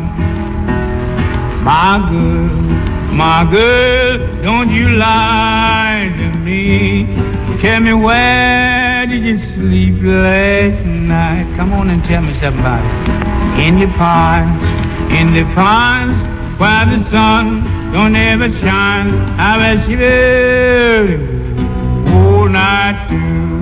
Speaker 9: My girl, don't you lie to me. Tell me, where did you sleep last night? Come on and tell me something about it. In the ponds, where the sun don't ever shine. I bet you will all night too.